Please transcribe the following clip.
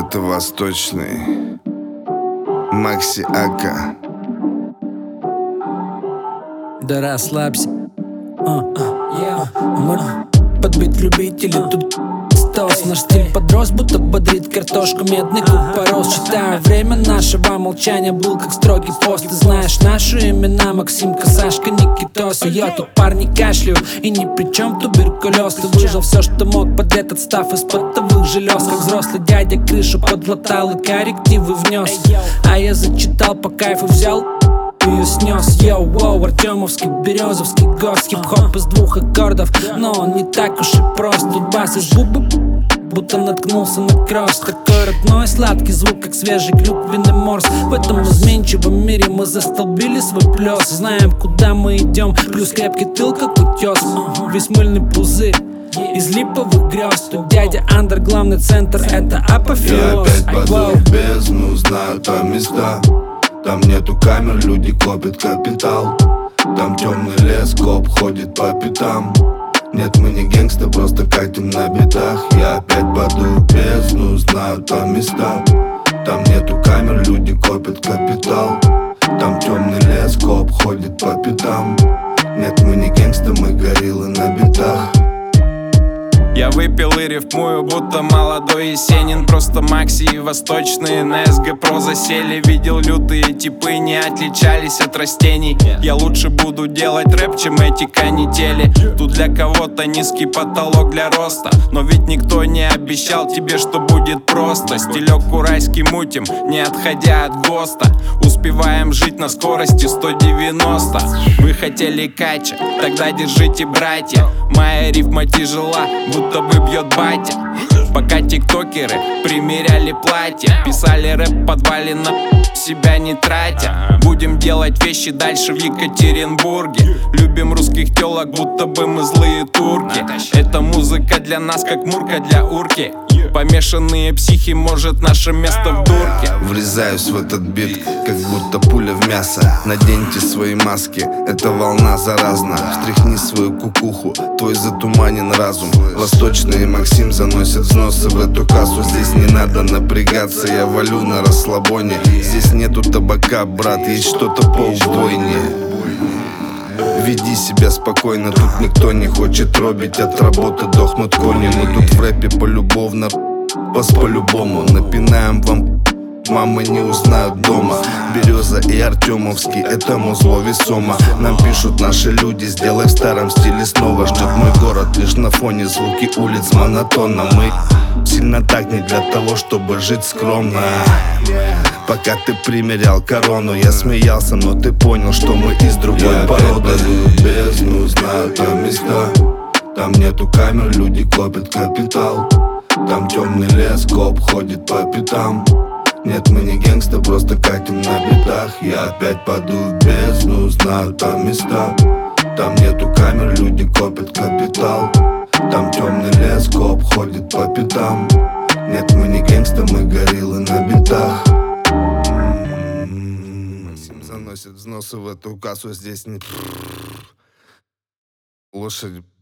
Это восточный Макси Ака. Да расслабься. Мы подбить любителей тут стос. Наш стиль подрос, будто бодрит картошку. Медный купорос. Читаю время нашего молчания, был как строгий пост. Ты знаешь наши имена: Максимка, Сашка, Никитос. Я тут парни кашляют, и ни при чем туберкулез. Ты выжил все, что мог под этот став из потовых желез. Как взрослый дядя крышу подлатал и коррективы внес. А я зачитал по кайфу, взял и снес. Йоу-воу, Артемовский, Березовский гост. Хип-хоп из двух аккордов, но он не так уж и прост. Тут бас из бубы, будто наткнулся на кросс. Такой родной сладкий звук, как свежий клюквенный морс. В этом изменчивом мире мы застолбили свой плес. Знаем, куда мы идем, плюс крепкий тыл, как утес. Весь мыльный пузырь из липовых грез. Тут дядя Андер, главный центр, это апофеоз. Я опять падаю в бездну, знаю там места. Там нету камер, люди копят капитал. Там темный лес, коп ходит по пятам. Нет, мы не гэнгста, просто катим на битах. Я опять падаю в бездну, знаю там места. Там нету камер, люди копят капитал. Там темный лес, коп ходит по пятам. Нет, мы не гэнгста, мы гориллы на битах. Я выпил и рифмую, будто молодой Есенин. Просто Макси и восточные на СГ Про засели. Видел лютые типы, не отличались от растений. Я лучше буду делать рэп, чем эти канители. Тут для кого-то низкий потолок для роста, но ведь никто не обещал тебе, что будет просто. Стилек уральский мутим, не отходя от ГОСТа. Успеваем жить на скорости 190. Вы хотели кача, тогда держите, братья. Моя рифма тяжела, будто бы бьет батя. Пока тиктокеры примеряли платья, писали рэп в подвале, на себя не тратя. Будем делать вещи дальше в Екатеринбурге. Любим русских телок, будто бы мы злые турки. Эта музыка для нас, как мурка для урки. Помешанные психи, может, наше место в дурке. Врезаюсь в этот бит, как будто пуля в мясо. Наденьте свои маски, эта волна заразна. Встряхни свою кукуху, твой затуманен разум. Восточные Максим заносят взносы в эту кассу. Здесь не надо напрягаться, я валю на расслабоне. Здесь нету табака, брат, есть что-то поубойнее. Веди себя спокойно, тут никто не хочет робить. От работы дохнут кони, мы тут в рэпе полюбовно, по-любому. Напинаем вам, мамы не узнают дома. Береза и Артемовский, это музло весомо. Нам пишут наши люди, сделай в старом стиле снова. Ждет мой город лишь на фоне звуки улиц монотонно. Мы сильно так не для того, чтобы жить скромно. Пока ты примерял корону, я смеялся, но ты понял, что мы из другой породы. Бездну, знаю там места. Там нету камер, люди копят капитал. Там темный лес, коп ходит по пятам. Нет, мы не гэнгста, просто катим на битах. Я опять паду в бездну, знаю там места. Там нету камер, люди копят капитал. Там темный лес, коп ходит по пятам. Нет, мы не гэнгста, мы гориллы на битах. Максим заносит взносы в эту кассу, здесь не лошадь.